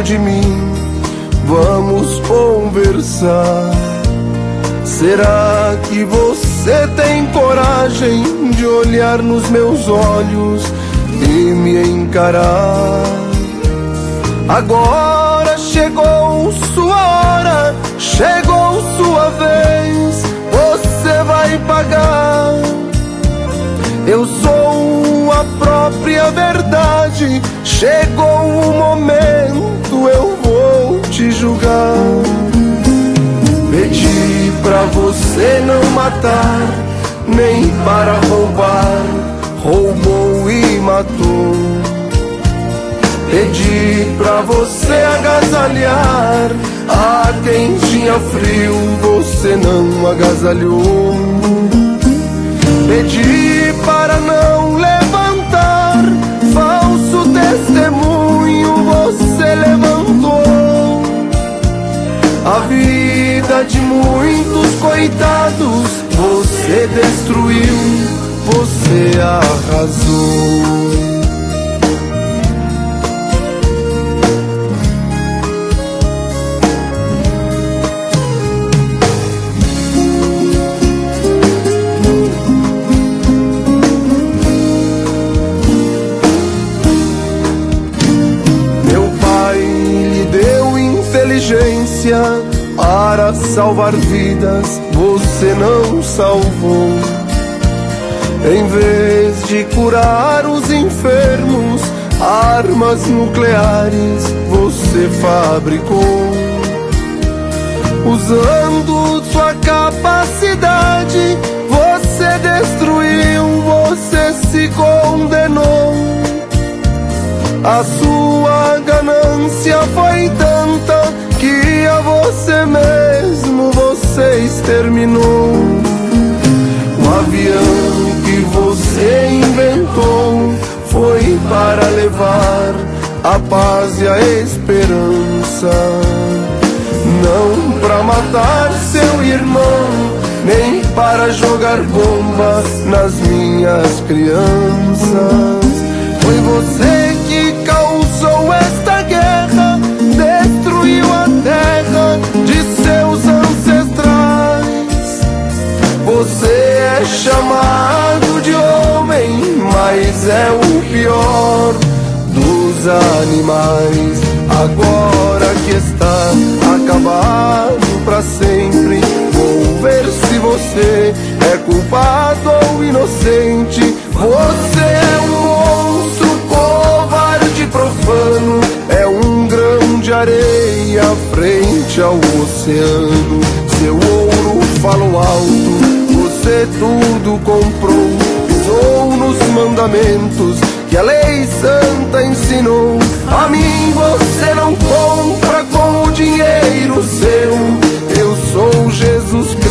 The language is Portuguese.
de mim, vamos conversar. Será que você tem coragem de olhar nos meus olhos e me encarar? Agora chegou sua hora, chegou sua vez, você vai pagar. Eu sou a própria verdade, chegou o momento, eu vou te julgar. Pedi pra você não matar, nem para roubar, roubou e matou. Pedi pra você agasalhar a quem tinha frio, você não agasalhou. Pedi para não levantar falso testemunho, você levantou. A vida de muitos coitados você destruiu, você arrasou. Para salvar vidas, você não salvou. Em vez de curar os enfermos, armas nucleares você fabricou. Usando sua capacidade, você destruiu, você se condenou. A sua ganância foi tanta que a você mesmo você exterminou. O avião que você inventou foi para levar a paz e a esperança, não para matar seu irmão, nem para jogar bombas nas minhas crianças. Foi você que causou esta guerra, destruiu a terra de seus ancestrais. Você é chamado de homem, mas é o pior dos animais. Agora que está acabado pra sempre, vou ver se você é culpado ou inocente. Você é um monstro, covarde, profano, é um grão de areia frente ao oceano. Seu ouro falou alto, você tudo comprou, pisou nos mandamentos que a lei santa ensinou. A mim você não compra com o dinheiro seu, eu sou Jesus Cristo.